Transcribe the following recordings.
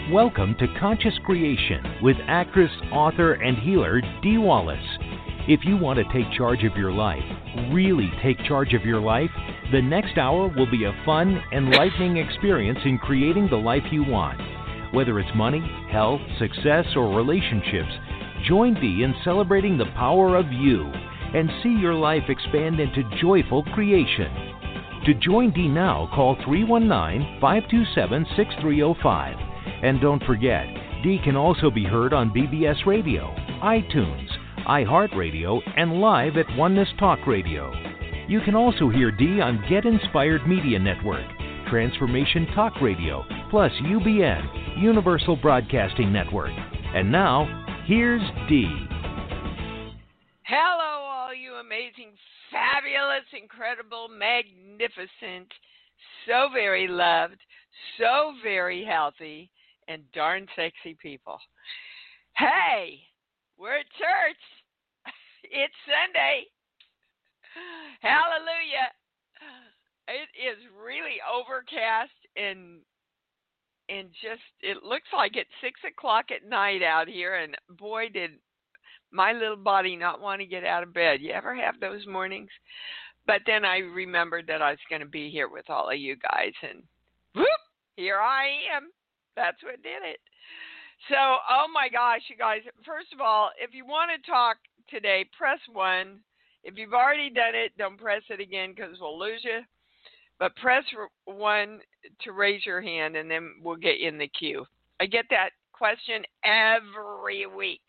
Welcome to Conscious Creation with actress, author, and healer Dee Wallace. If you want to take charge of your life, really take charge of your life, the next hour will be a fun, enlightening experience in creating the life you want. Whether it's money, health, success, or relationships, join Dee in celebrating the power of you and see your life expand into joyful creation. To join Dee now, call 319-527-6305. And don't forget, Dee can also be heard on BBS Radio, iTunes, iHeartRadio, and live at Oneness Talk Radio. You can also hear Dee on Get Inspired Media Network, Transformation Talk Radio, plus UBN, Universal Broadcasting Network. And now, here's Dee. Hello, all you amazing, fabulous, incredible, magnificent, so very loved, so very healthy, and darn sexy people. Hey, we're at church. It's Sunday. Hallelujah. It is really overcast and just, it looks like it's 6 o'clock at night out here, and boy, did my little body not want to get out of bed. You ever have those mornings? But then I remembered that I was going to be here with all of you guys, and whoop, here I am. That's what did it. So, oh my gosh, you guys, first of all, if you want to talk today, press 1. If you've already done it, don't press it again because we'll lose you. But press 1 to raise your hand, and then we'll get you in the queue. I get that question every week.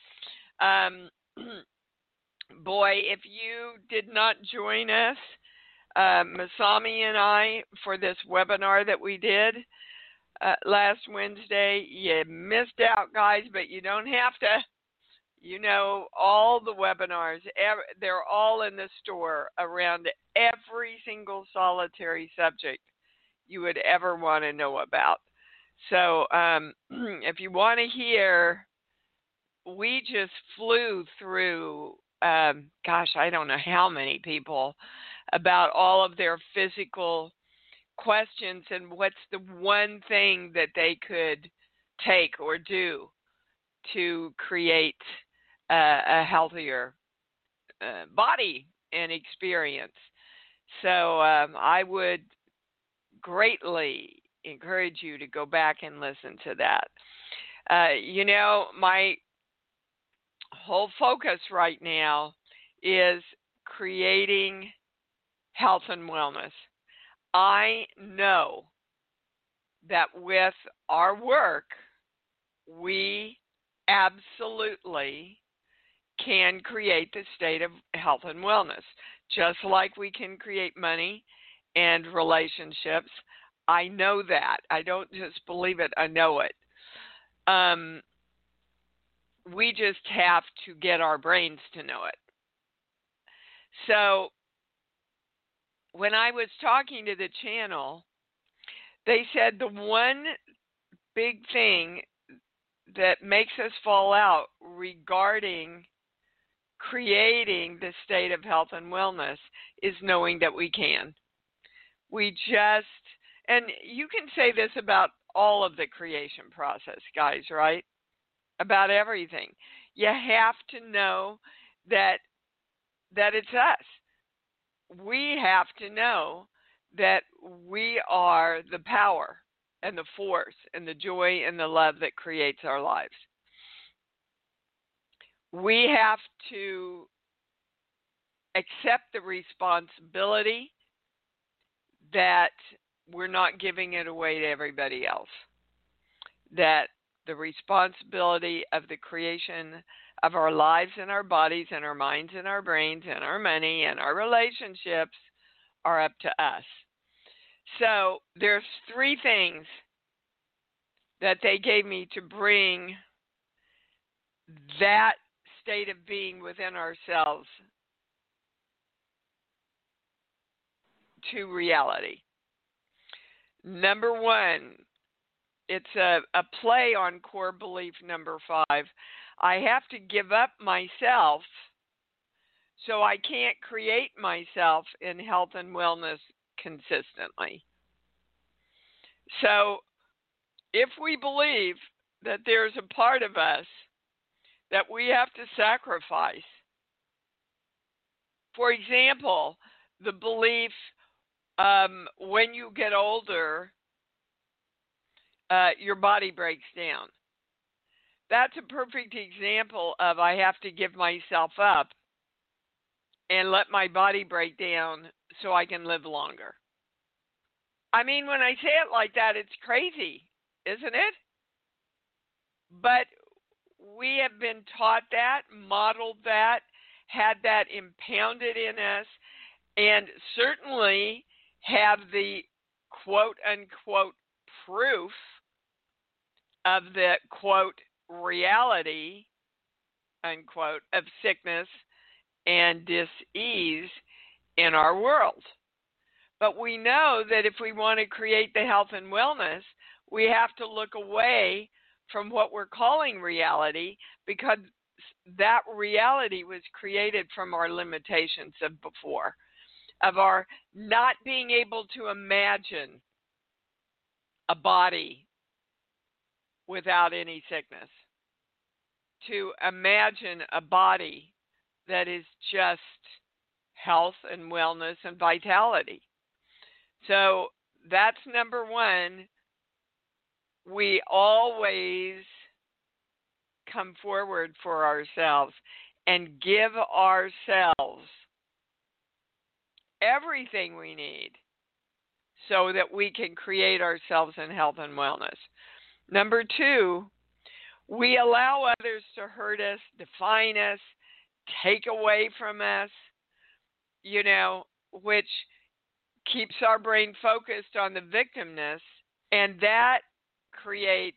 Boy, if you did not join us, Masami and I, for this webinar that we did last Wednesday, you missed out, guys, but you don't have to. You know, all the webinars, they're all in the store around every single solitary subject you would ever want to know about. So if you want to hear, we just flew through, I don't know how many people, about all of their physical questions and what's the one thing that they could take or do to create a healthier body and experience. So I would greatly encourage you to go back and listen to that. You know, my whole focus right now is creating health and wellness. I know that with our work, we absolutely can create the state of health and wellness, just like we can create money and relationships. I know that. I don't just believe it, I know it. We just have to get our brains to know it. So when I was talking to the channel, they said the one big thing that makes us fall out regarding creating the state of health and wellness is knowing that we can. We just, and you can say this about all of the creation process, guys, right? About everything. You have to know that it's us. We have to know that we are the power and the force and the joy and the love that creates our lives. We have to accept the responsibility that we're not giving it away to everybody else. That the responsibility of the creation of our lives and our bodies and our minds and our brains and our money and our relationships are up to us. So there's 3 things that they gave me to bring that state of being within ourselves to reality. Number 1, it's a play on core belief number 5. I have to give up myself so I can't create myself in health and wellness consistently. So if we believe that there's a part of us that we have to sacrifice, for example, the belief when you get older, your body breaks down. That's a perfect example of I have to give myself up and let my body break down so I can live longer. I mean, when I say it like that, it's crazy, isn't it? But we have been taught that, modeled that, had that impounded in us, and certainly have the quote unquote proof of the quote reality unquote of sickness and dis-ease in our world. But we know that if we want to create the health and wellness, we have to look away from what we're calling reality, because that reality was created from our limitations of before, of our not being able to imagine a body without any sickness, to imagine a body that is just health and wellness and vitality. So that's number one. We always come forward for ourselves and give ourselves everything we need so that we can create ourselves in health and wellness. Number two, we allow others to hurt us, define us, take away from us, which keeps our brain focused on the victimness, and that creates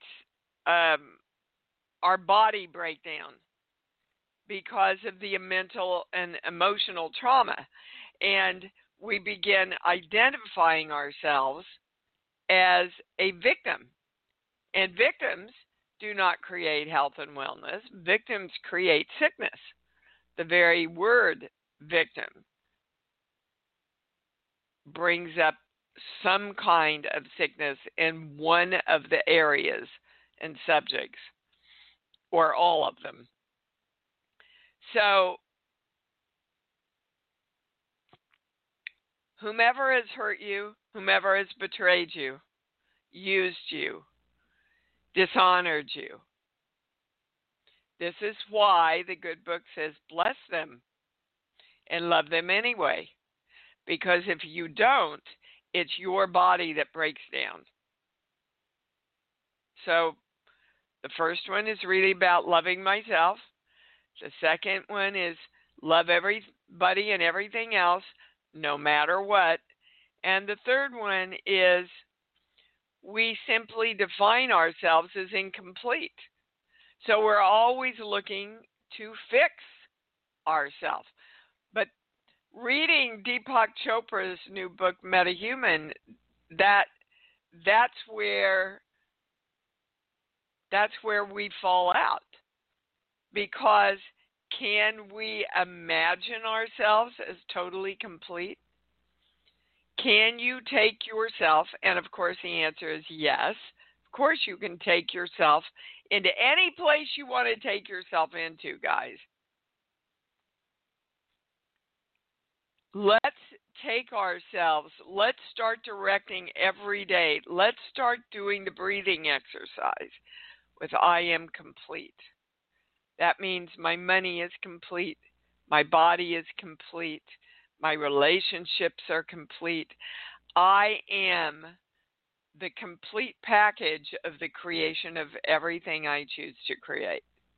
our body breakdown because of the mental and emotional trauma. And we begin identifying ourselves as a victim. And victims do not create health and wellness. Victims create sickness. The very word victim brings up some kind of sickness in one of the areas and subjects, or all of them. So, whomever has hurt you, whomever has betrayed you, used you, dishonored you, this is why the good book says bless them and love them anyway. Because if you don't, it's your body that breaks down. So the first one is really about loving myself. The second one is love everybody and everything else, no matter what. And the third one is we simply define ourselves as incomplete. So we're always looking to fix ourselves. But reading Deepak Chopra's new book, MetaHuman, that's where we fall out. Because can we imagine ourselves as totally complete? Can you take yourself, and of course the answer is yes, of course you can take yourself into any place you want to take yourself into, guys. Let's take ourselves, let's start directing every day. Let's start doing the breathing exercise with I am complete. That means my money is complete, my body is complete, my relationships are complete. I am the complete package of the creation of everything I choose to create.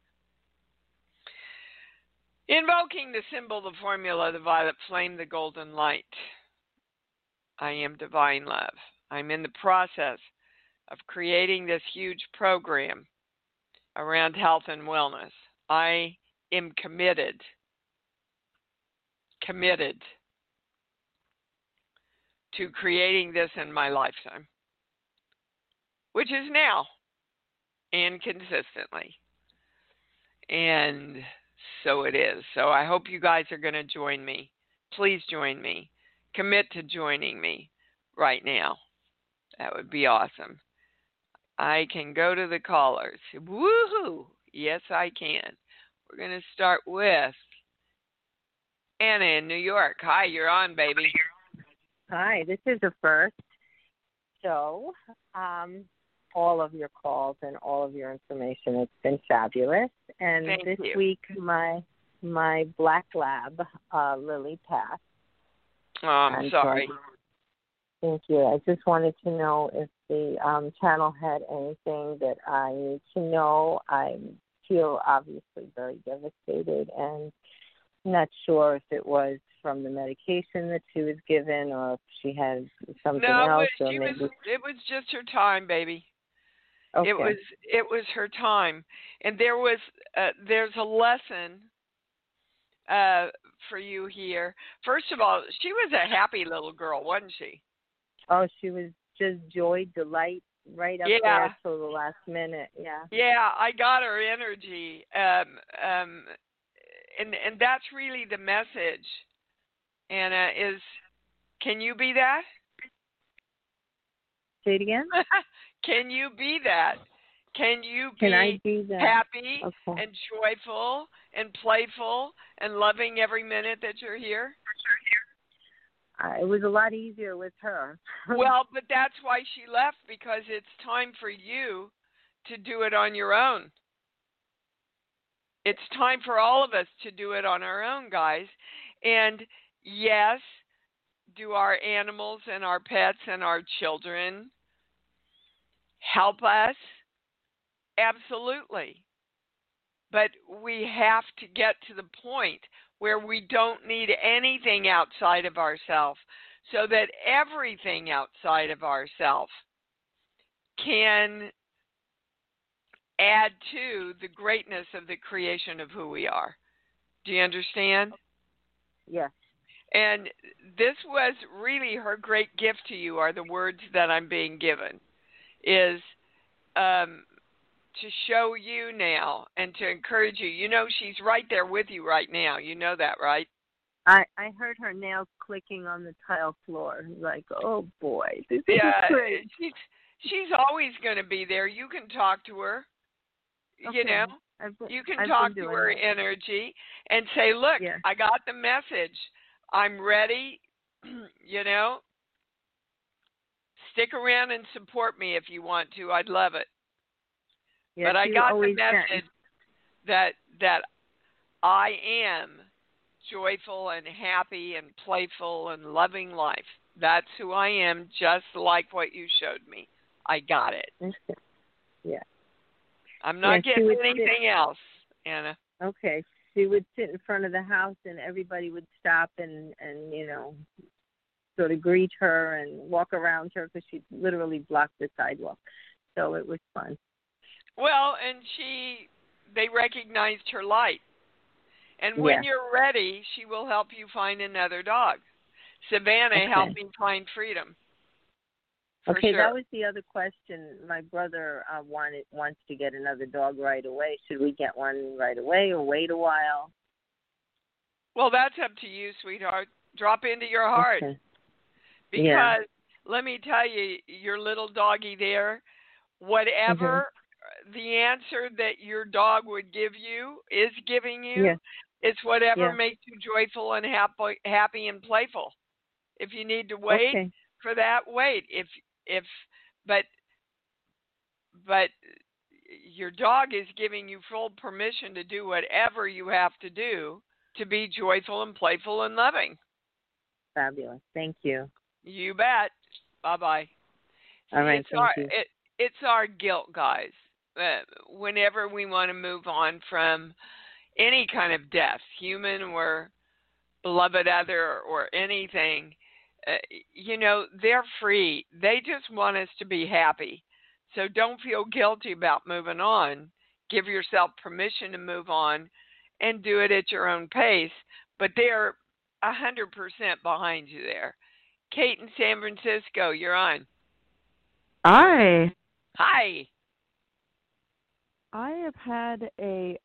Invoking the symbol, the formula, the violet flame, the golden light. I am divine love. I'm in the process of creating this huge program around health and wellness. I am committed to creating this in my lifetime, which is now and consistently. And so it is. So I hope you guys are going to join me. Please join me. Commit to joining me right now. That would be awesome. I can go to the callers. Woohoo! Yes, I can. We're going to start with Anna in New York. Hi, you're on, baby. Hi, this is a first. So, all of your calls and all of your information, it's been fabulous. And Thank this you. week, my black lab, Lily, passed. Oh, I'm sorry. Thank you. I just wanted to know if the channel had anything that I need to know. I feel obviously very devastated and not sure if it was from the medication that she was given or if she had something else. No, it was just her time, baby. Okay. It was her time, and there's a lesson for you here. First of all, she was a happy little girl, wasn't she? Oh, she was just joy, delight, right up there till the last minute. Yeah. Yeah, I got her energy, and that's really the message. Anna, is can you be that? Say it again. Can you be that? Can you be, Can I be that? happy Okay. and joyful and playful and loving every minute that you're here? It was a lot easier with her. Well, but that's why she left, because it's time for you to do it on your own. It's time for all of us to do it on our own, guys. And yes, do our animals and our pets and our children help us? Absolutely. But we have to get to the point where we don't need anything outside of ourselves, so that everything outside of ourselves can add to the greatness of the creation of who we are. Do you understand? Yes. And this was really her great gift to you, are the words that I'm being given, is to show you now and to encourage you. You know, she's right there with you right now. You know that, right? I heard her nails clicking on the tile floor. Like, oh boy, this is great. She's always going to be there. You can talk to her. Okay. You know, you can talk to her energy and say, look, I got the message. I'm ready. You know, stick around and support me if you want to. I'd love it. Yeah, but I got the message that I am joyful and happy and playful and loving life. That's who I am, just like what you showed me. I got it. Yeah. I'm not getting anything else, Anna. Okay. She would sit in front of the house and everybody would stop and you know, sort of greet her and walk around her because she literally blocked the sidewalk. So it was fun. Well, and they recognized her light. And when you're ready, she will help you find another dog. Savannah helped me find freedom. Okay, sure. That was the other question. My brother wants to get another dog right away. Should we get one right away or wait a while? Well, that's up to you, sweetheart. Drop into your heart. Okay. Because let me tell you, your little doggy there, whatever the answer that your dog would give you is giving you, it's whatever makes you joyful and happy and playful. If you need to wait for that, wait. But your dog is giving you full permission to do whatever you have to do to be joyful and playful and loving. Fabulous. Thank you. You bet. Bye-bye. All right, thank you. It's our guilt, guys. Whenever we want to move on from any kind of death, human or beloved other or anything, you know, they're free. They just want us to be happy. So don't feel guilty about moving on. Give yourself permission to move on and do it at your own pace. But they're 100% behind you there. Kate in San Francisco, you're on. Hi. Hi. I have had a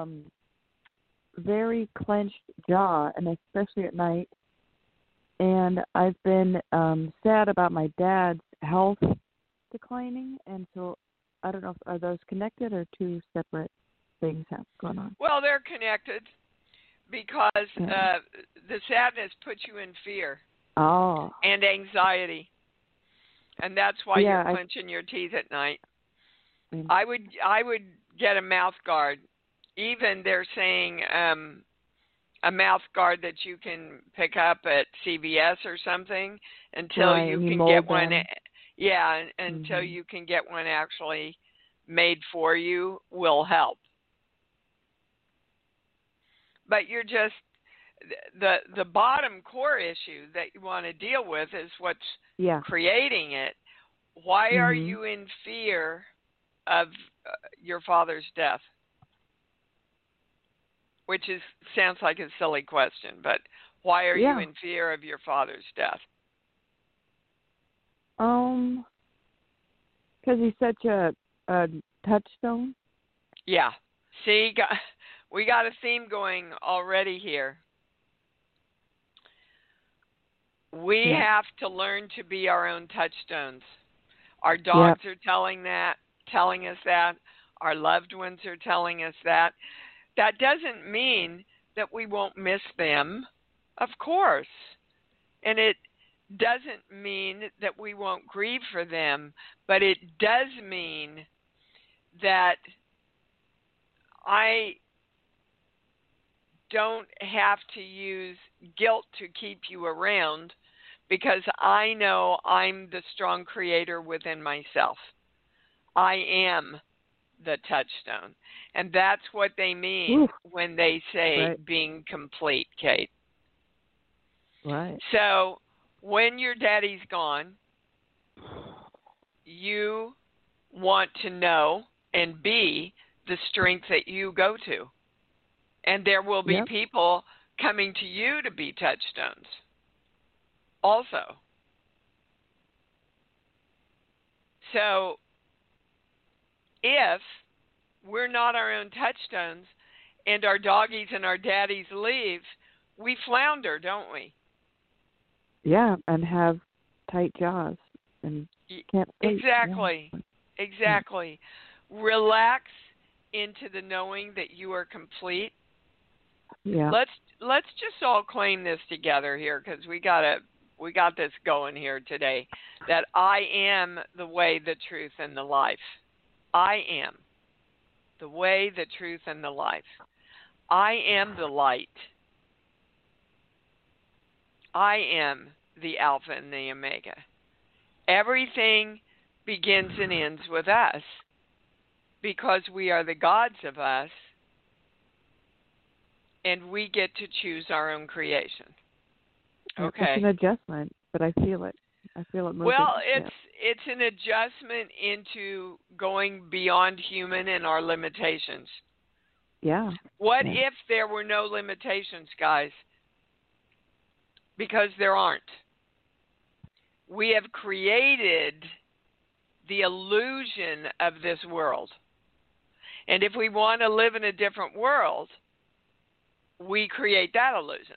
very clenched jaw, and especially at night. And I've been sad about my dad's health declining, and so I don't know, are those connected or two separate things going on? Well, they're connected because the sadness puts you in fear and anxiety. And that's why you're clenching your teeth at night. I would get a mouth guard. Even they're saying a mouth guard that you can pick up at CVS or something until you can get one. Yeah, until you can get one actually made for you will help. But you're just the bottom core issue that you want to deal with is what's creating it. Why are you in fear of your father's death? Which sounds like a silly question, but why are you in fear of your father's death? Because he's such a touchstone. Yeah. See, we got a theme going already here. We have to learn to be our own touchstones. Our dogs are telling us that. Our loved ones are telling us that. That doesn't mean that we won't miss them, of course. And it doesn't mean that we won't grieve for them, but it does mean that I don't have to use guilt to keep you around because I know I'm the strong creator within myself. I am the touchstone. And that's what they mean when they say being complete, Kate. Right. So when your daddy's gone, you want to know and be the strength that you go to. And there will be people coming to you to be touchstones also. So if we're not our own touchstones and our doggies and our daddies leave, we flounder, don't we? Yeah, and have tight jaws and can't sleep. Exactly. Yeah. Exactly. Relax into the knowing that you are complete. Yeah. Let's just all claim this together here because we got this going here today. That I am the way, the truth, and the life. I am the way, the truth, and the life. I am the light. I am the Alpha and the Omega. Everything begins and ends with us because we are the gods of us and we get to choose our own creation. Okay. It's an adjustment, but I feel it. I feel it moving. Well, it's an adjustment into going beyond human and our limitations. Yeah. What if there were no limitations, guys? Because there aren't. We have created the illusion of this world. And if we want to live in a different world, we create that illusion.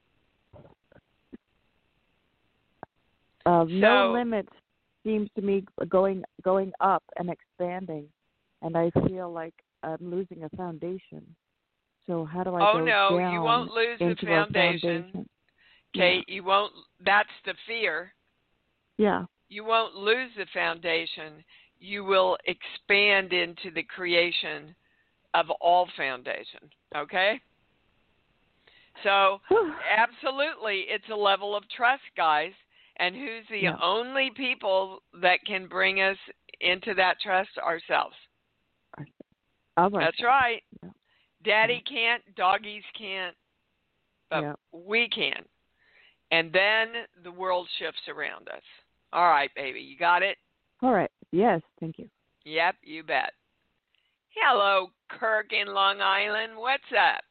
No limits seems to me going up and expanding, and I feel like I'm losing a foundation. So how do I go down? Oh, no, you won't lose the foundation. Kate, you won't. That's the fear. Yeah. You won't lose the foundation. You will expand into the creation of all foundation. Okay? So, absolutely, it's a level of trust, guys. And who's the only people that can bring us into that trust? Ourselves. That's right. Yeah. Daddy can't, doggies can't, but we can. And then the world shifts around us. All right, baby, you got it? All right. Yes, thank you. Yep, you bet. Hello, Kirk in Long Island. What's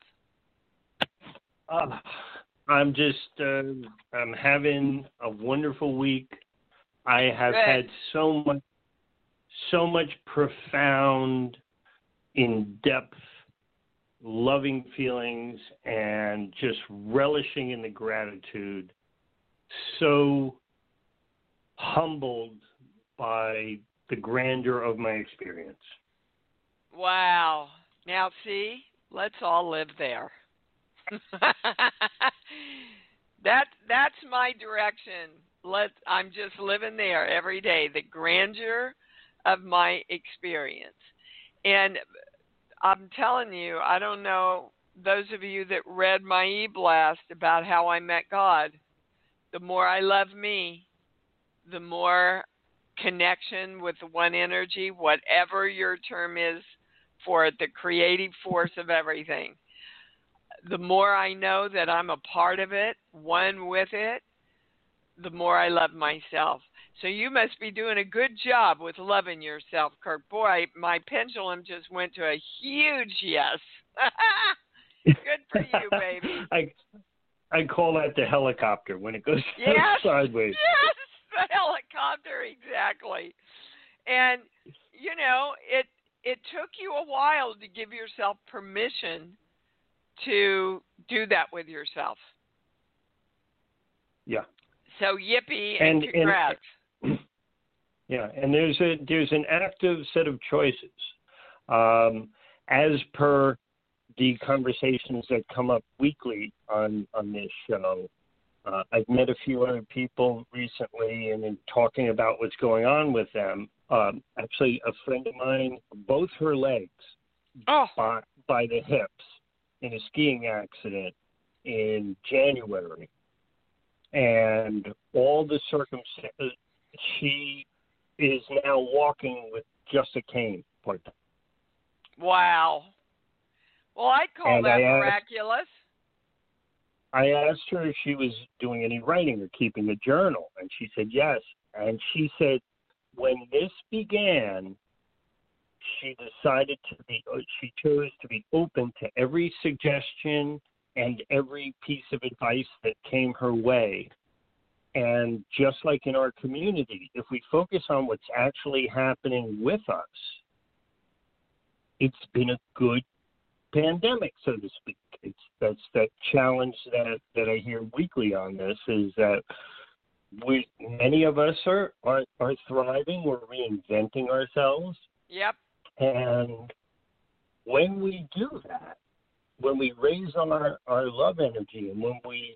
up? I'm just, I'm having a wonderful week. I have had so much profound, in-depth, loving feelings and just relishing in the gratitude. So humbled by the grandeur of my experience. Wow. Now, see, let's all live there. That's my direction. I'm just living there every day, the grandeur of my experience. And I'm telling you, I don't know, those of you that read my e-blast about how I met God, the more I love me, the more connection with the one energy, whatever your term is for it, the creative force of everything. The more I know that I'm a part of it, one with it, the more I love myself. So you must be doing a good job with loving yourself, Kirk. Boy, my pendulum just went to a huge yes. Good for you, baby. I call that the helicopter when it goes sideways. Yes, the helicopter, exactly. And, you know, it took you a while to give yourself permission to do that with yourself. Yeah. So yippee and congrats. And there's an active set of choices. As per the conversations that come up weekly on this show, I've met a few other people recently and in talking about what's going on with them. Actually, a friend of mine, both her legs by the hips in a skiing accident in January. And all the circumstances, she is now walking with just a cane. Wow. Well, I'd call that miraculous. I asked her if she was doing any writing or keeping a journal, and she said yes. And she said when this began, she chose to be open to every suggestion and every piece of advice that came her way. And just like in our community, if we focus on what's actually happening with us, it's been a good pandemic, so to speak. That's that challenge that I hear weekly on this, is that many of us are thriving. We're reinventing ourselves. Yep. And when we do that, when we raise our love energy, and when we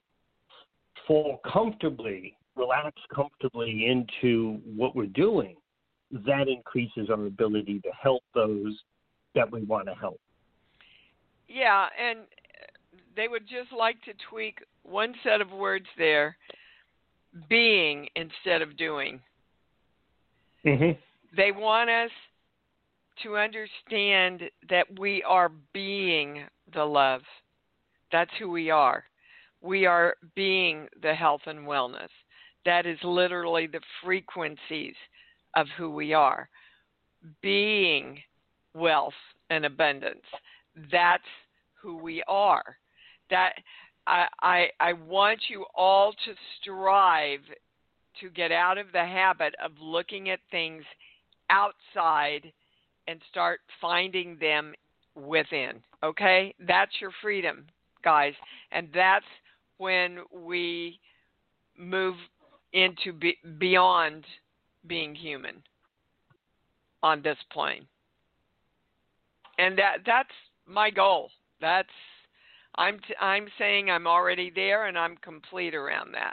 relax comfortably into what we're doing, that increases our ability to help those that we want to help. Yeah, and they would just like to tweak one set of words there, being instead of doing. Mm-hmm. They want us to understand that we are being the love. That's who we are. We are being the health and wellness. That is literally the frequencies of who we are. Being wealth and abundance. That's who we are. That I want you all to strive to get out of the habit of looking at things outside and start finding them within. Okay? That's your freedom, guys. And that's when we move into beyond being human on this plane. And that's my goal. I'm saying I'm already there, and I'm complete around that.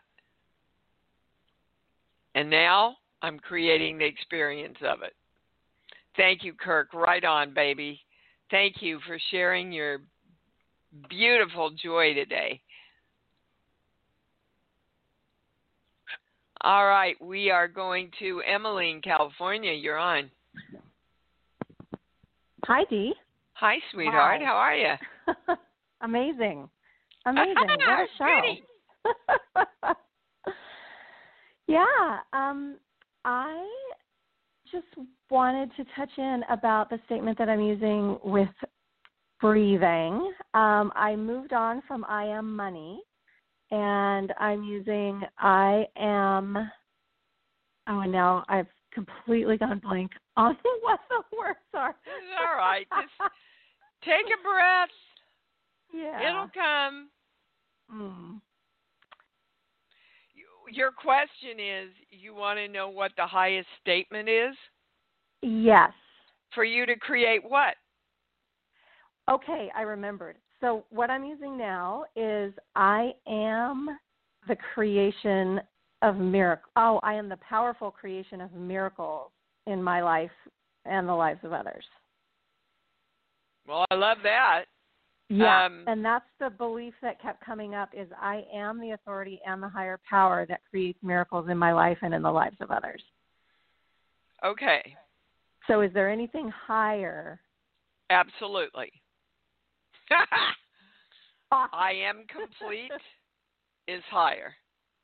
And now I'm creating the experience of it. Thank you, Kirk. Right on, baby. Thank you for sharing your beautiful joy today. All right, we are going to Emily in California. You're on. Hi, Dee. Hi, sweetheart. Hi. How are you? Amazing. What a show. Yeah. I just wanted to touch in about the statement that I'm using with breathing. I moved on from I am money, and I'm using I am, and now I've completely gone blank on what the words are. It's all right. Just take a breath. Yeah. It'll come. Your question is, you want to know what the highest statement is? Yes. For you to create what? Okay, I remembered. So what I'm using now is I am the creation of miracles. Oh, I am the powerful creation of miracles in my life and the lives of others. Well, I love that. Yeah, and that's the belief that kept coming up is I am the authority and the higher power that creates miracles in my life and in the lives of others. Okay. So is there anything higher? Absolutely. Awesome. I am complete is higher.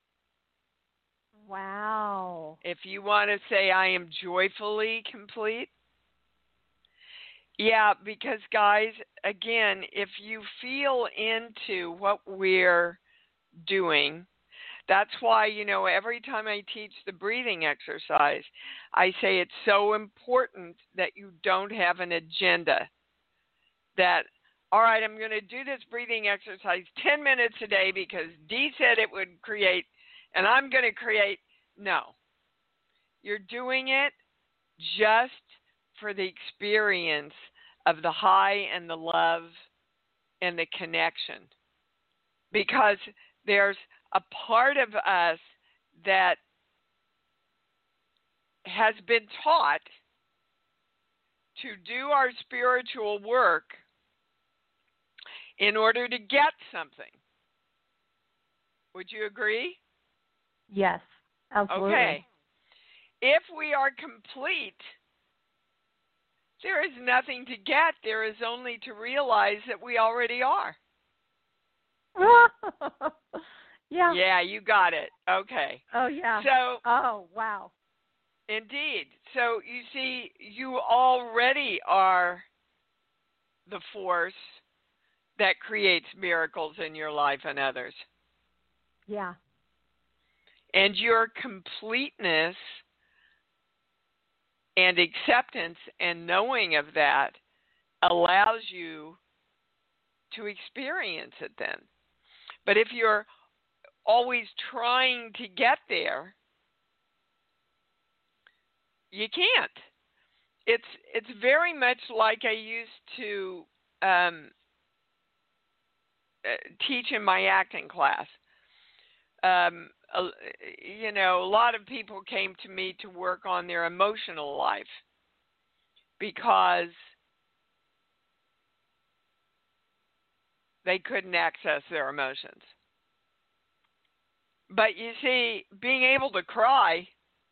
Wow. If you want to say I am joyfully complete, yeah, because guys, again, if you feel into what we're doing, that's why, every time I teach the breathing exercise, I say it's so important that you don't have an agenda. That, all right, I'm going to do this breathing exercise 10 minutes a day because Dee said it would create, and I'm going to create. No. You're doing it just for the experience of the high and the love and the connection. Because there's a part of us that has been taught to do our spiritual work in order to get something. Would you agree? Yes, absolutely. Okay. If we are complete, there is nothing to get. There is only to realize that we already are. Yeah. Yeah, you got it. Okay. Oh, yeah. So, oh, wow. Indeed. So, you see, you already are the force that creates miracles in your life and others. Yeah. And your completeness and acceptance and knowing of that allows you to experience it then. But if you're always trying to get there, you can't. It's very much like I used to teach in my acting class. A lot of people came to me to work on their emotional life because they couldn't access their emotions. But you see, being able to cry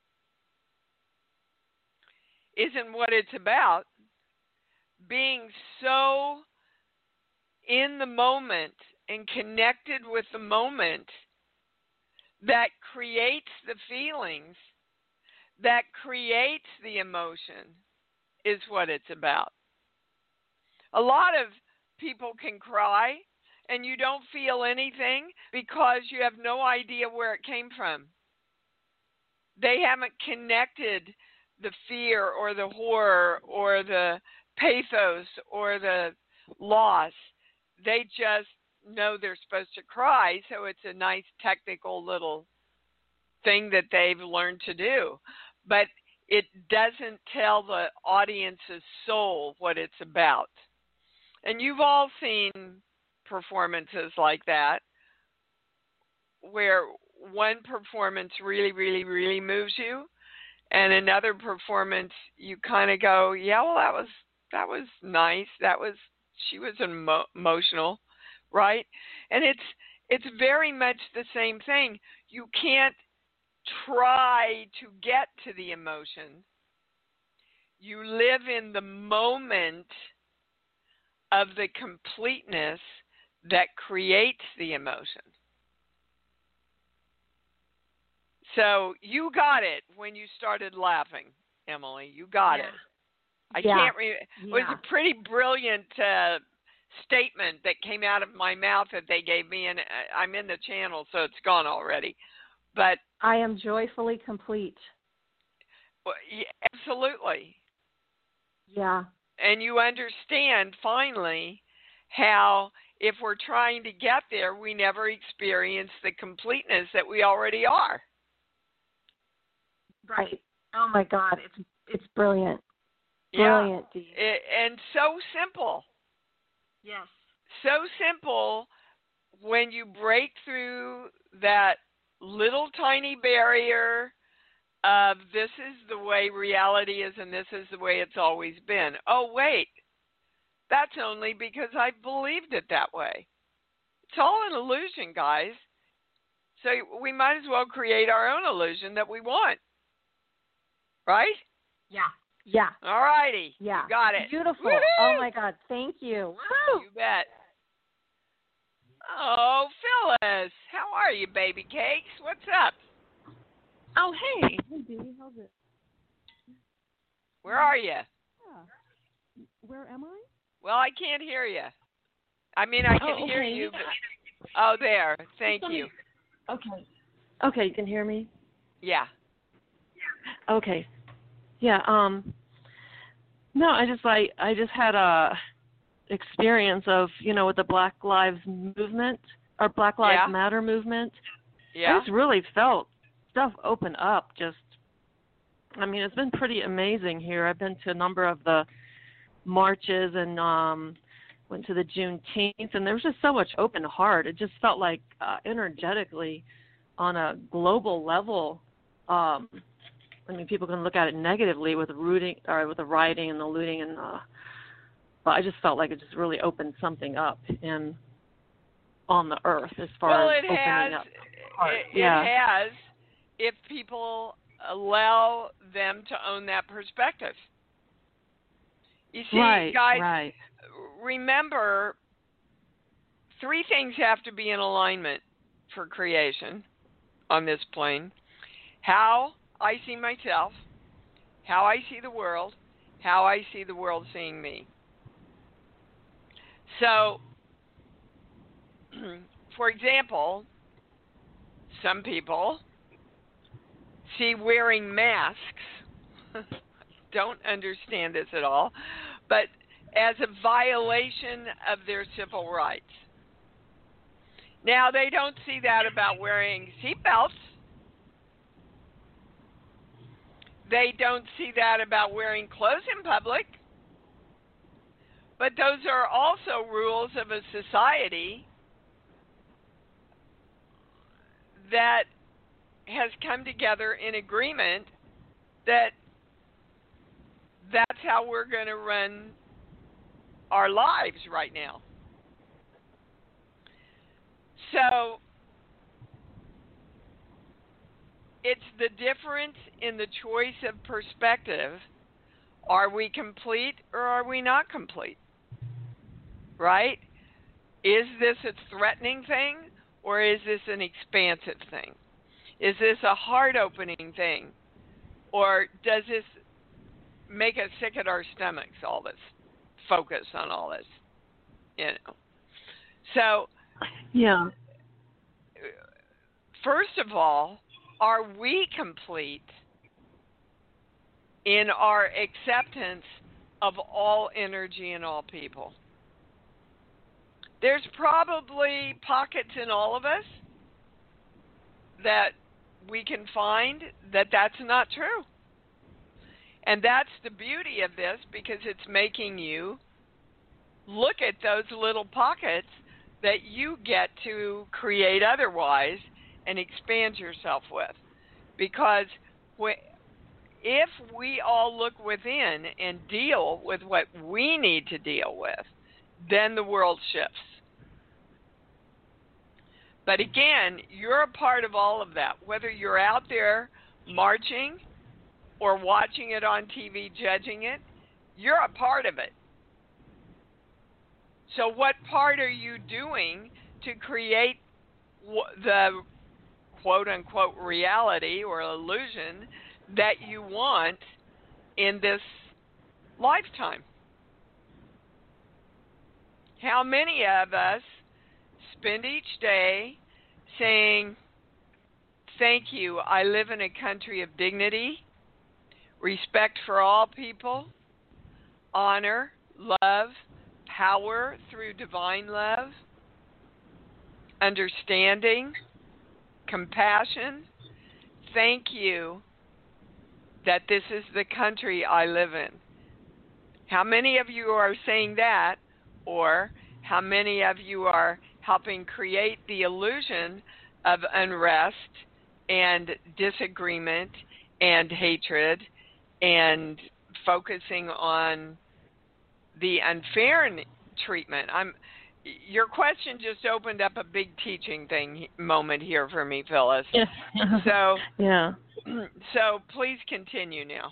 isn't what it's about. Being so in the moment and connected with the moment that creates the feelings, that creates the emotion, is what it's about. A lot of people can cry and you don't feel anything because you have no idea where it came from. They haven't connected the fear or the horror or the pathos or the loss. They just know they're supposed to cry, so it's a nice technical little thing that they've learned to do. But it doesn't tell the audience's soul what it's about. And you've all seen performances like that, where one performance really, really, really moves you, and another performance you kind of go, yeah, well, that was nice. She was emotional, right? And it's very much the same thing. You can't try to get to the emotion. You live in the moment of the completeness that creates the emotion. So you got it when you started laughing, Emily. You got it. I can't remember. It was a pretty brilliant statement that came out of my mouth that they gave me, and I'm in the channel, so it's gone already. But I am joyfully complete. Well, yeah, absolutely. Yeah. And you understand finally how if we're trying to get there, we never experience the completeness that we already are. Right. Oh my God, it's brilliant. Brilliant, Dee. And so simple. Yes. So simple when you break through that little tiny barrier of this is the way reality is and this is the way it's always been. Oh, wait. That's only because I believed it that way. It's all an illusion, guys. So we might as well create our own illusion that we want. Right? Yeah. Yeah. All righty. Yeah. You got it. Beautiful. Woo-hoo! Oh, my God. Thank you. Woo! You bet. Oh, Phyllis. How are you, baby cakes? What's up? Oh, hey. Hey, Dee. How's it? Where are you? Yeah. Where am I? Well, I can't hear you. I mean, I can hear you. But... Oh, there. Thank you. Okay. Okay, you can hear me? Yeah. Okay. Yeah, no, I just had a experience of, with the Black Lives movement or Black Lives Matter movement. Yeah. I just really felt stuff open up. It's been pretty amazing here. I've been to a number of the marches and went to the Juneteenth, and there was just so much open heart. It just felt like energetically on a global level, people can look at it negatively with the rioting and the looting, but I just felt like it just really opened something up on the earth as far as opening up. It has, if people allow them to own that perspective. You see, guys, remember, three things have to be in alignment for creation on this plane. How I see myself, how I see the world, how I see the world seeing me. So, for example, some people see wearing masks, don't understand this at all, but as a violation of their civil rights. Now, they don't see that about wearing seatbelts. They don't see that about wearing clothes in public. But those are also rules of a society that has come together in agreement that that's how we're going to run our lives right now. So it's the difference in the choice of perspective. Are we complete or are we not complete? Right? Is this a threatening thing or is this an expansive thing? Is this a heart-opening thing? Or does this make us sick at our stomachs, all this focus on all this? So, yeah. First of all, are we complete in our acceptance of all energy and all people? There's probably pockets in all of us that we can find that that's not true. And that's the beauty of this, because it's making you look at those little pockets that you get to create otherwise and expand yourself with. Because if we all look within and deal with what we need to deal with, then the world shifts. But again, you're a part of all of that. Whether you're out there marching or watching it on TV, judging it, you're a part of it. So what part are you doing to create the quote-unquote reality or illusion that you want in this lifetime? How many of us spend each day saying, thank you, I live in a country of dignity, respect for all people, honor, love, power through divine love, understanding, compassion. Thank you that this is the country I live in. How many of you are saying that, or how many of you are helping create the illusion of unrest and disagreement and hatred and focusing on the unfair treatment? Your question just opened up a big teaching moment here for me, Phyllis. Yes. So yeah. So please continue now.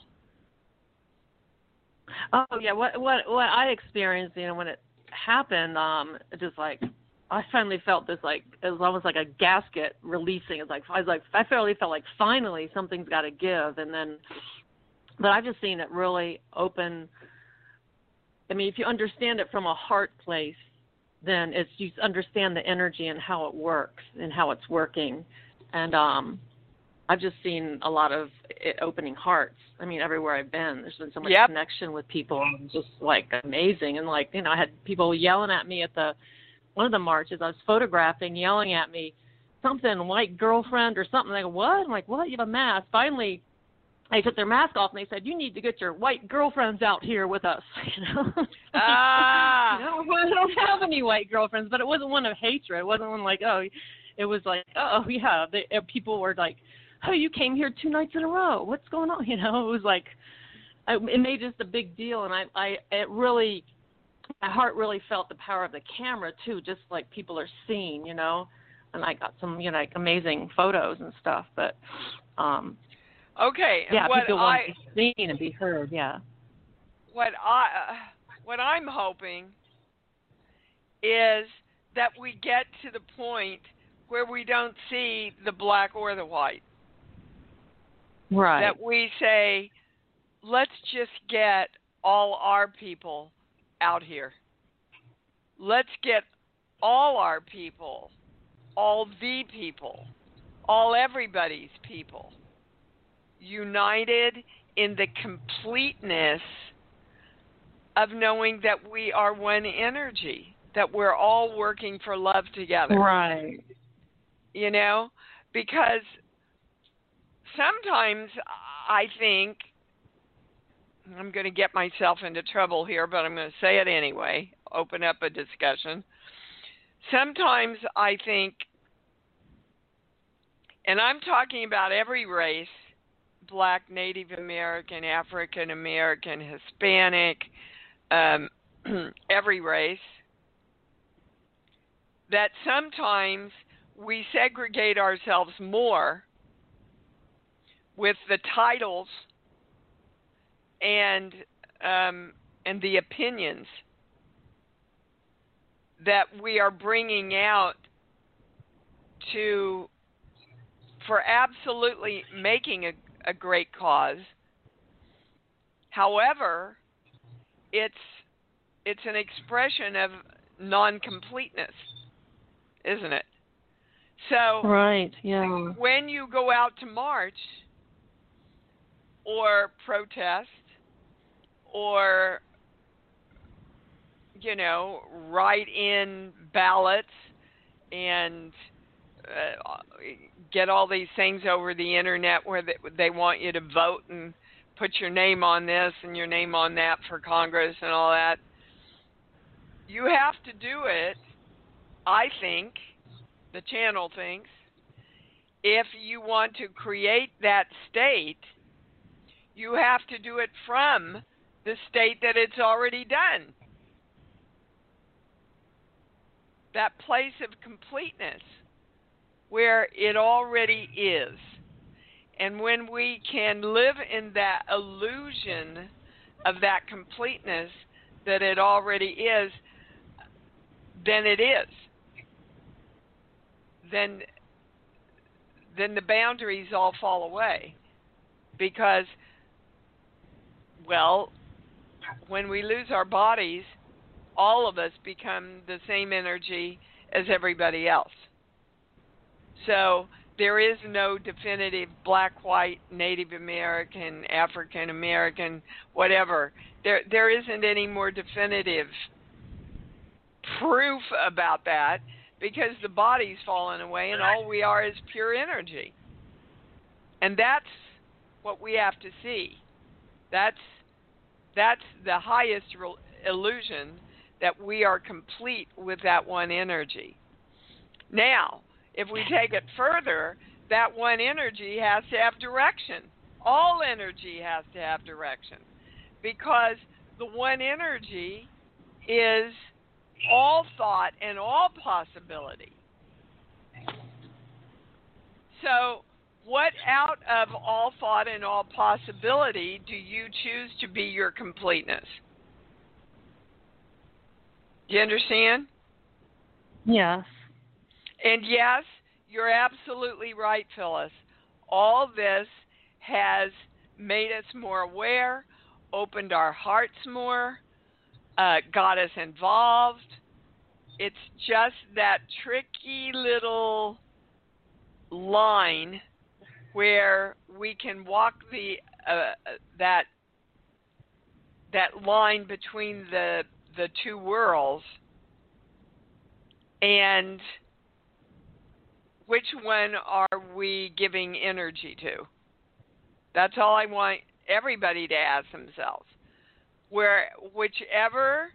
Oh yeah, what I experienced, when it happened, just like I finally felt this, like it was almost like a gasket releasing. It's like I fairly felt like finally something's got to give, and then, but I've just seen it really open. I mean, if you understand it from a heart place, then you understand the energy and how it works and how it's working, and I've just seen a lot of it opening hearts. I mean, everywhere I've been, there's been so much connection with people, just like amazing. And like, I had people yelling at me at one of the marches. I was photographing, yelling at me, something, white girlfriend or something. I go, what? I'm like, what? You have a mask? Finally, they took their mask off and they said, you need to get your white girlfriends out here with us. I don't have any white girlfriends, but it wasn't one of hatred. It wasn't one like, it was like, yeah. People were like, oh, you came here 2 nights in a row. What's going on? It was like, it made just a big deal. And it really, my heart really felt the power of the camera too, just like people are seeing, and I got some, like amazing photos and stuff. But, okay. Yeah, people want to be seen and be heard. Yeah. What I'm hoping is that we get to the point where we don't see the black or the white. Right. That we say, let's just get all our people out here. Let's get all our people, all the people, all everybody's people, united in the completeness of knowing that we are one energy, that we're all working for love together. Right. Because sometimes I think, I'm going to get myself into trouble here, but I'm going to say it anyway, open up a discussion. Sometimes I think, and I'm talking about every race, Black, Native American, African American, Hispanic, every race, that sometimes we segregate ourselves more with the titles and the opinions that we are bringing out for absolutely making a great cause. However, it's an expression of non-completeness, isn't it? So right, yeah. When you go out to march or protest or, write in ballots and get all these things over the internet where they want you to vote and put your name on this and your name on that for Congress and all that, you have to do it, I think, the channel thinks, if you want to create that state, you have to do it from the state that it's already done. That place of completeness where it already is. And when we can live in that illusion of that completeness that it already is, then it is. Then the boundaries all fall away. Because, when we lose our bodies, all of us become the same energy as everybody else. So there is no definitive black, white, Native American, African American, whatever. There isn't any more definitive proof about that because the body's fallen away and all we are is pure energy. And that's what we have to see. That's That's the highest illusion, that we are complete with that one energy. Now, if we take it further, that one energy has to have direction. All energy has to have direction, because the one energy is all thought and all possibility. So, what out of all thought and all possibility do you choose to be your completeness? Do you understand? Yes. And yes, you're absolutely right, Phyllis. All this has made us more aware, opened our hearts more, got us involved. It's just that tricky little line where we can walk that line between the two worlds, and which one are we giving energy to? That's all I want everybody to ask themselves. Whichever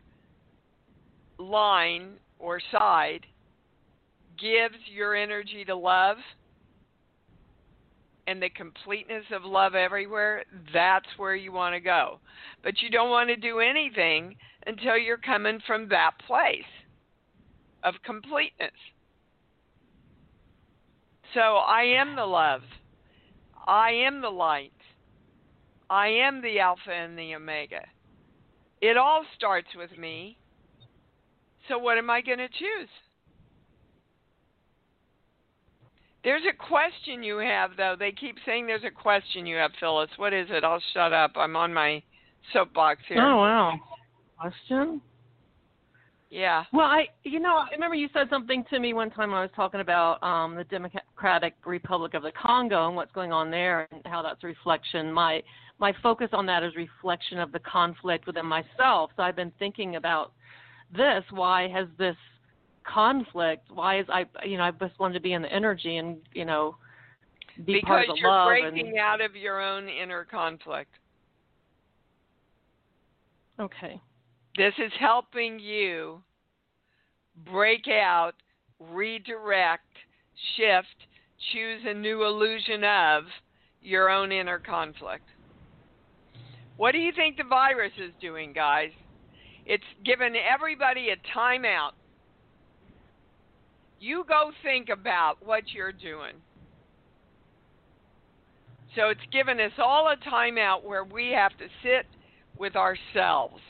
line or side gives your energy to love and the completeness of love everywhere, that's where you want to go. But you don't want to do anything until you're coming from that place of completeness. So I am the love. I am the light. I am the Alpha and the Omega. It all starts with me. So what am I going to choose? There's a question you have, though. They keep saying there's a question you have, Phyllis. What is it? I'll shut up. I'm on my soapbox here. Oh, wow. Question? Yeah. Well, I remember you said something to me one time when I was talking about the Democratic Republic of the Congo and what's going on there and how that's a reflection. My focus on that is reflection of the conflict within myself. So I've been thinking about this. Why has this conflict? Why is I just wanted to be in the energy and be part of the love. Because you're breaking out of your own inner conflict. Okay. This is helping you break out, redirect, shift, choose a new illusion of your own inner conflict. What do you think the virus is doing, guys? It's given everybody a timeout. You go think about what you're doing. So it's given us all a timeout where we have to sit with ourselves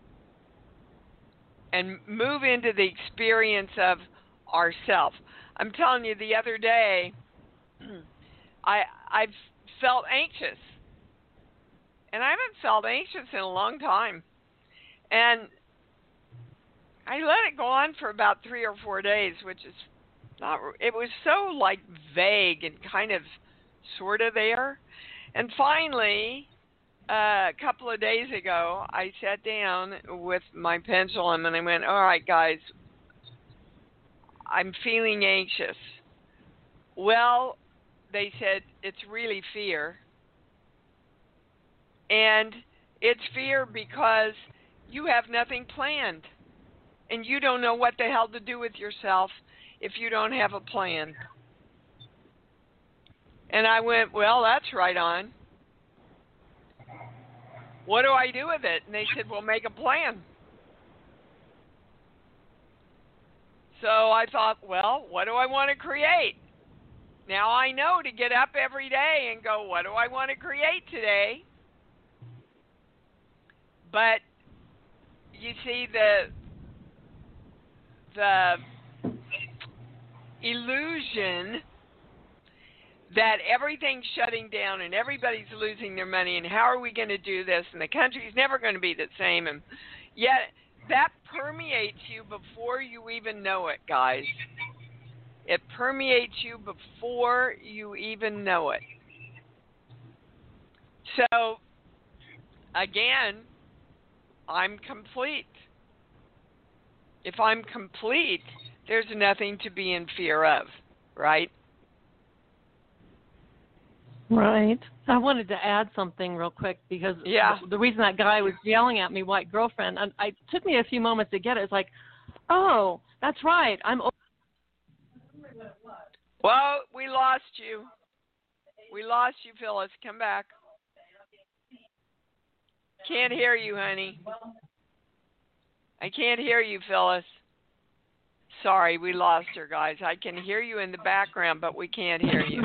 and move into the experience of ourself. I'm telling you, the other day, I felt anxious. And I haven't felt anxious in a long time. And I let it go on for about 3 or 4 days, which is not, it was so like vague and kind of sort of there. And finally, a couple of days ago, I sat down with my pendulum and I went, all right, guys, I'm feeling anxious. Well, they said, it's really fear. And it's fear because you have nothing planned. And you don't know what the hell to do with yourself if you don't have a plan. And I went, well, that's right on. What do I do with it? And they said, well, make a plan. So I thought, well, what do I want to create? Now I know to get up every day and go, what do I want to create today? But you see, the illusion that everything's shutting down and everybody's losing their money and how are we going to do this and the country's never going to be the same, and yet that permeates you before you even know it, guys. It permeates you before you even know it. So again, I'm complete. If I'm complete, there's nothing to be in fear of, right? Right. I wanted to add something real quick because the reason that guy was yelling at me, white girlfriend, it took me a few moments to get it. It's like, oh, that's right. Well, we lost you. We lost you, Phyllis. Come back. Can't hear you, honey. I can't hear you, Phyllis. Sorry, we lost her, guys. I can hear you in the background, but we can't hear you.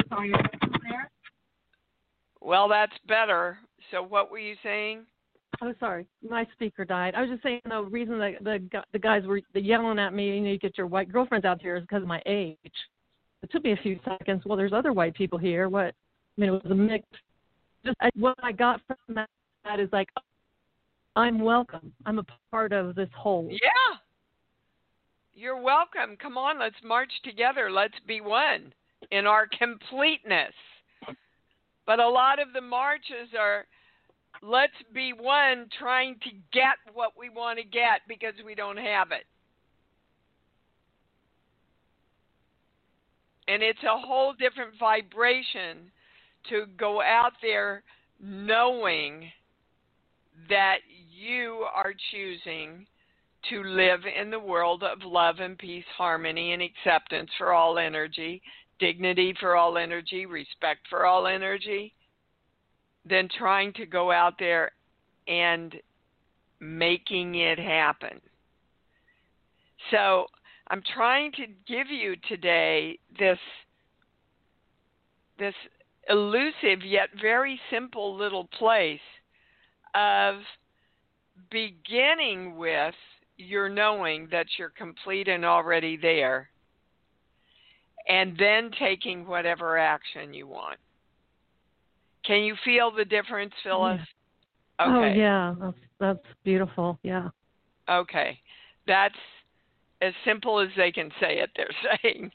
Well, that's better. So what were you saying? Oh, sorry. My speaker died. I was just saying the reason that the guys were yelling at me, you get your white girlfriends out here is because of my age. It took me a few seconds. Well, there's other white people here. It was a mix. What I got from that is like, I'm welcome. I'm a part of this whole. Yeah. You're welcome. Come on, let's march together. Let's be one in our completeness. But a lot of the marches are, let's be one, trying to get what we want to get because we don't have it. And it's a whole different vibration to go out there knowing that you are choosing to live in the world of love and peace, harmony, and acceptance for all energy, dignity for all energy, respect for all energy, than trying to go out there and making it happen. So I'm trying to give you today this elusive yet very simple little place of beginning with your knowing that you're complete and already there, and then taking whatever action you want. Can you feel the difference, Phyllis? Yeah. Okay. Oh, yeah. That's beautiful. Yeah. Okay. That's as simple as they can say it, they're saying.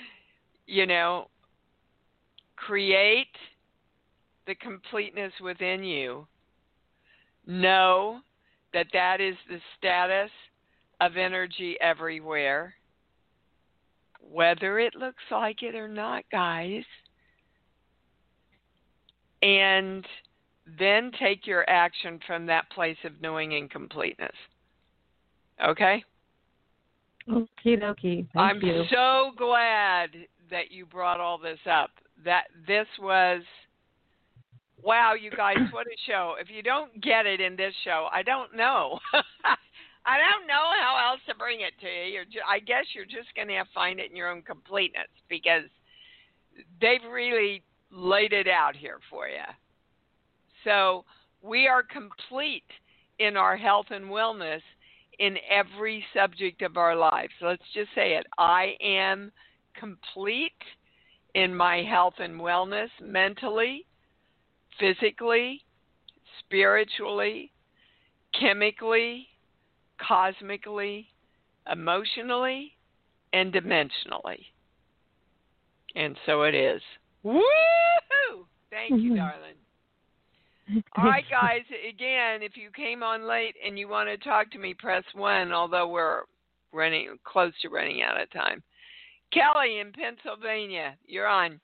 Create the completeness within you. Know that that is the status of energy everywhere, whether it looks like it or not, guys. And then take your action from that place of knowing and completeness. Okay? Okie dokie. I'm you. so glad that you brought all this up. That this was, wow, you guys, what a show. If you don't get it in this show, I don't know. I don't know how else to bring it to you. I guess you're just going to have to find it in your own completeness because they've really laid it out here for you. So we are complete in our health and wellness in every subject of our lives. Let's just say it. I am complete in my health and wellness mentally, physically, spiritually, chemically, cosmically, emotionally, and dimensionally. And so it is. Woo-hoo! Thank you, darling. All right, guys. Again, if you came on late and you want to talk to me, press 1, although we're close to running out of time. Kelly in Pennsylvania, you're on.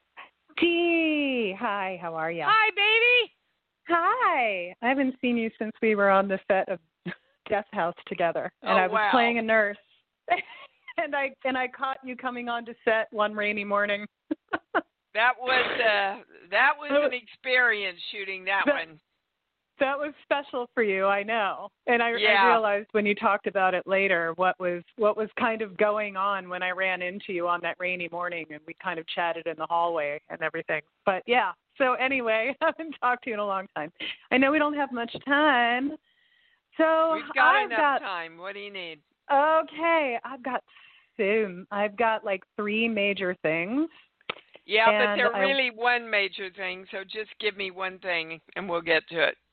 T. Hi, how are you? Hi, baby. Hi. I haven't seen you since we were on the set of Death House together, and I was wow. playing a nurse, and I caught you coming on to set one rainy morning. That was an experience shooting that one. That was special for you, I know. And I realized when you talked about it later what was kind of going on when I ran into you on that rainy morning, and we kind of chatted in the hallway and everything. But yeah, so anyway, I haven't talked to you in a long time. I know we don't have much time. So we've got enough time. What do you need? Okay, I've got like 3 major things. Yeah, but they're really one major thing, so just give me one thing and we'll get to it.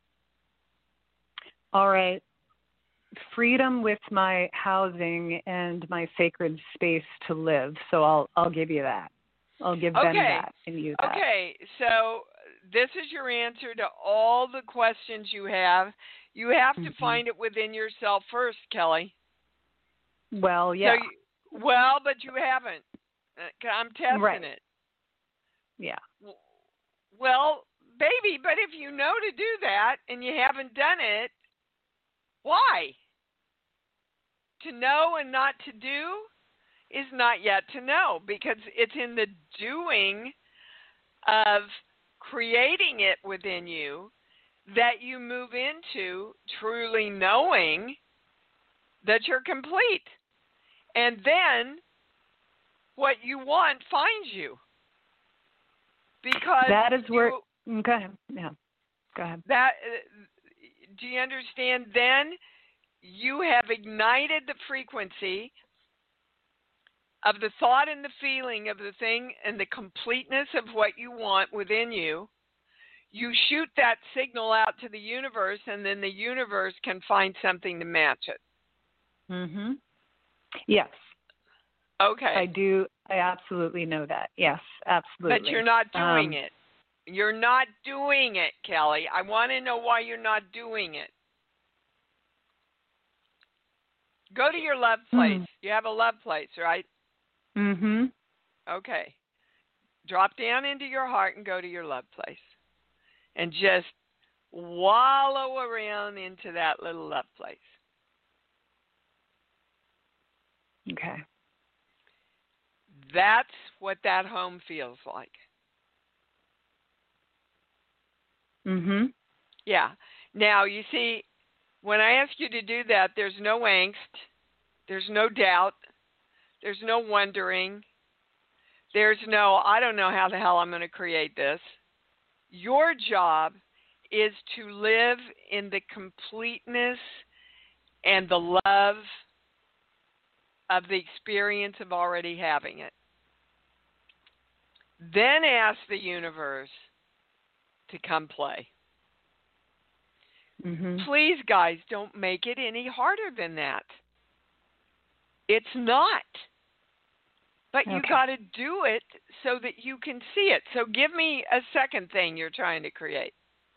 All right. Freedom with my housing and my sacred space to live. So I'll give you that. I'll give them that and you that. Okay, so this is your answer to all the questions you have. You have to find it within yourself first, Kelly. Well, yeah. But you haven't. I'm testing it. Yeah. Well, baby, but if you know to do that and you haven't done it, why? To know and not to do is not yet to know, because it's in the doing of creating it within you that you move into truly knowing that you're complete. And then what you want finds you. Because that is where. Go ahead. Yeah. Go ahead. Do you understand? Then you have ignited the frequency of the thought and the feeling of the thing and the completeness of what you want within you. You shoot that signal out to the universe, and then the universe can find something to match it. Mhm. Yes. Okay. I do. I absolutely know that. Yes, absolutely. But you're not doing it. You're not doing it, Kelly. I want to know why you're not doing it. Go to your love place. You have a love place, right? Mhm. Okay. Drop down into your heart and go to your love place. And just wallow around into that little love place. Okay. That's what that home feels like. Mhm. Yeah. Now, you see, when I ask you to do that, there's no angst, there's no doubt, there's no wondering, there's no, I don't know how the hell I'm going to create this. Your job is to live in the completeness and the love of the experience of already having it. Then ask the universe to come play. Mm-hmm. Please, guys, don't make it any harder than that. It's not. But you got to do it so that you can see it. So give me a second thing you're trying to create.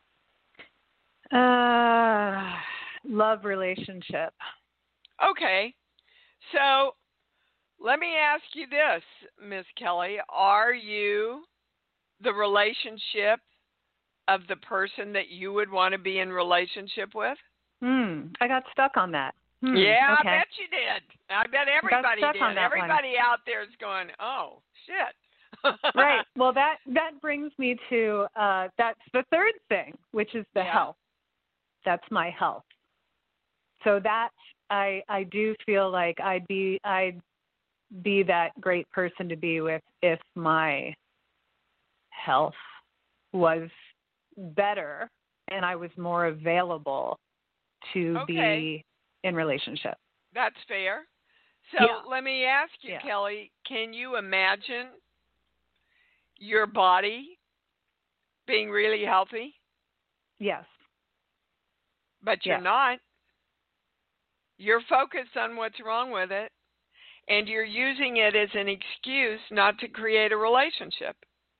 Love relationship. Okay. So let me ask you this, Miss Kelly. Are you the relationship of the person that you would want to be in relationship with? I got stuck on that. Yeah, okay. I bet you did. I bet everybody did. Everybody out there is going, oh, shit. Right. Well, that brings me to that's the third thing, which is the health. That's my health. So that I do feel like I'd be that great person to be with if my health was better and I was more available to be in relationship. That's fair. So let me ask you, Kelly, can you imagine your body being really healthy? Yes. But you're not. You're focused on what's wrong with it, and you're using it as an excuse not to create a relationship.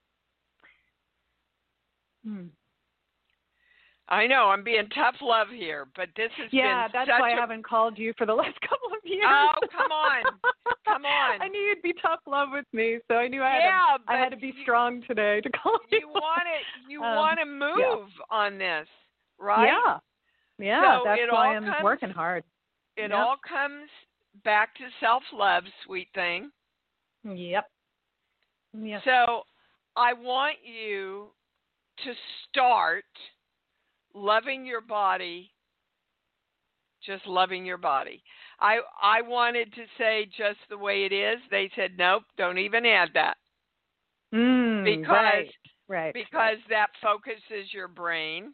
I know, I'm being tough love here, but this has been that's why I haven't called you for the last couple of years. Oh, come on. Come on. I knew you'd be tough love with me, so I knew I had to be strong today to call you. You want to move on this, right? Yeah, so that's why I'm working hard. It all comes back to self-love, sweet thing. Yep. So I want you to start loving your body, just loving your body. I wanted to say just the way it is. They said, nope, don't even add that. Because that focuses your brain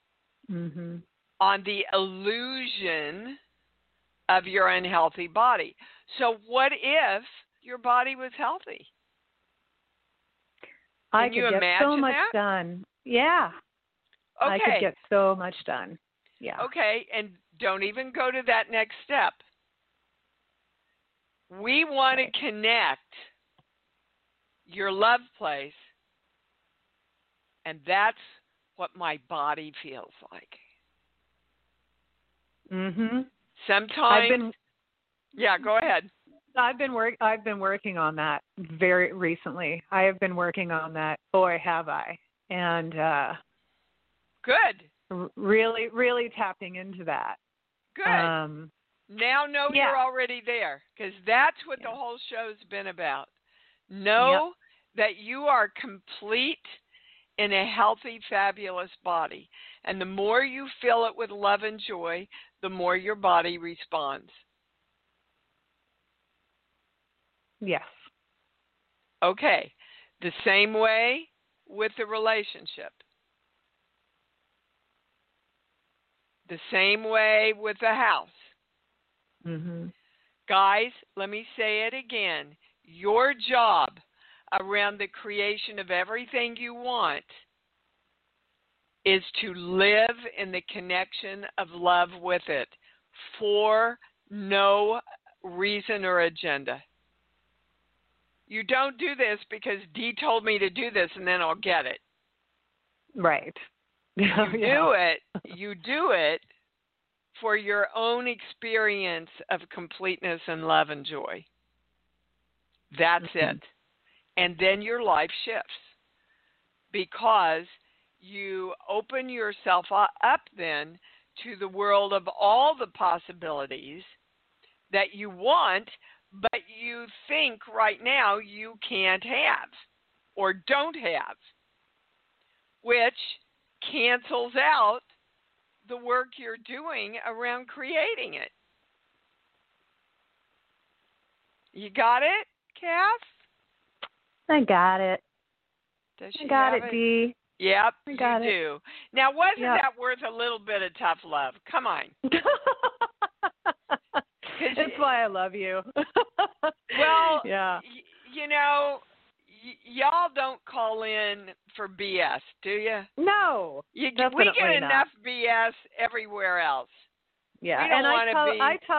on the illusion of your unhealthy body. So what if your body was healthy? I could get so much done. Yeah. Okay. I could get so much done. Yeah. Okay, and don't even go to that next step. We want to connect your love place, and that's what my body feels like. Sometimes. Go ahead. I've been working on that very recently. I have been working on that. Boy, have I. and good. Really, really tapping into that. Good. Now you're already there, because that's what the whole show's been about. Know that you are complete in a healthy, fabulous body. And the more you fill it with love and joy, the more your body responds. Yes. Okay. The same way with the relationship. The same way with the house. Mm-hmm. Guys, let me say it again. Your job around the creation of everything you want is to live in the connection of love with it for no reason or agenda. You don't do this because Dee told me to do this and then I'll get it. Right. You do it for your own experience of completeness and love and joy. That's it. And then your life shifts because you open yourself up then to the world of all the possibilities that you want, but you think right now you can't have or don't have, which cancels out the work you're doing around creating it. You got it, Cass? I got it. Does she I got have it, Dee. Yep, I got you it. do. Now, wasn't that worth a little bit of tough love? Come on. That's why I love you. Well, yeah. You know, y'all don't call in for BS, do you? No. We get enough BS everywhere else. Yeah, we don't want to be.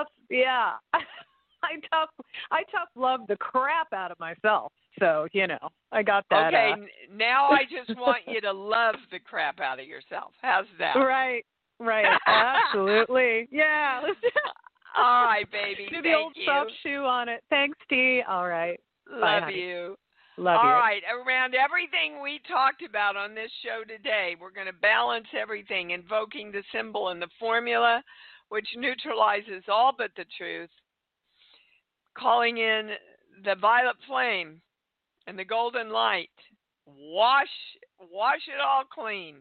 I tough love the crap out of myself. So, I got that. Okay, now I just want you to love the crap out of yourself. How's that? Right. Absolutely. Yeah. All right, baby. Do the old soft shoe on it. Thanks, Dee. All right. Love Bye, you. Love you. All right. Around everything we talked about on this show today, we're going to balance everything, invoking the symbol and the formula, which neutralizes all but the truth, calling in the violet flame and the golden light. Wash it all clean.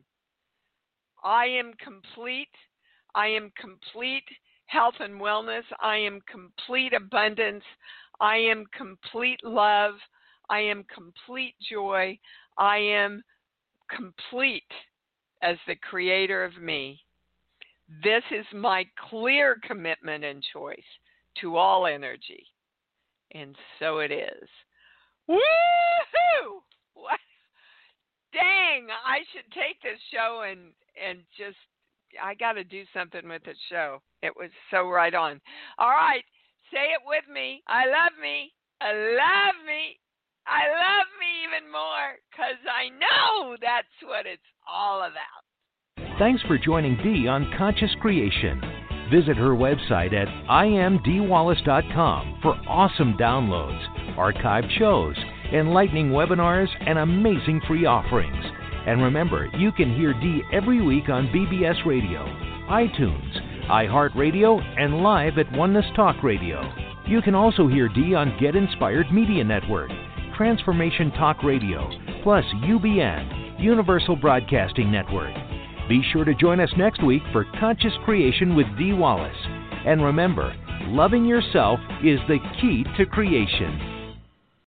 I am complete. I am complete health and wellness. I am complete abundance. I am complete love. I am complete joy. I am complete as the creator of me. This is my clear commitment and choice to all energy. And so it is. Woo-hoo! What? Dang, I should take this show and just, I got to do something with the show. It was so right on. All right, say it with me. I love me. I love me. I love me even more because I know that's what it's all about. Thanks for joining Dee on Conscious Creation. Visit her website at imdwallace.com for awesome downloads, archived shows, enlightening webinars, and amazing free offerings. And remember, you can hear Dee every week on BBS Radio, iTunes, iHeartRadio, and live at Oneness Talk Radio. You can also hear Dee on Get Inspired Media Network, Transformation Talk Radio, plus UBN, Universal Broadcasting Network. Be sure to join us next week for Conscious Creation with Dee Wallace. And remember, loving yourself is the key to creation.